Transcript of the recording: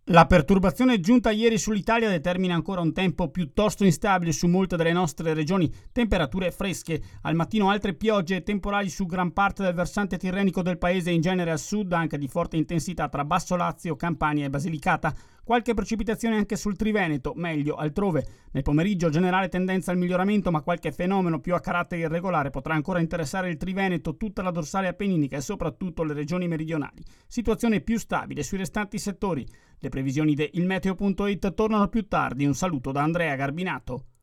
La perturbazione giunta ieri sull'Italia determina ancora un tempo piuttosto instabile su molte delle nostre regioni, temperature fresche, al mattino altre piogge e temporali su gran parte del versante tirrenico del paese e in genere al sud anche di forte intensità tra Basso Lazio, Campania e Basilicata. Qualche precipitazione anche sul Triveneto, meglio altrove. Nel pomeriggio generale tendenza al miglioramento, ma qualche fenomeno più a carattere irregolare potrà ancora interessare il Triveneto, tutta la dorsale appenninica e soprattutto le regioni meridionali. Situazione più stabile sui restanti settori. Le previsioni di ilmeteo.it tornano più tardi. Un saluto da Andrea Garbinato.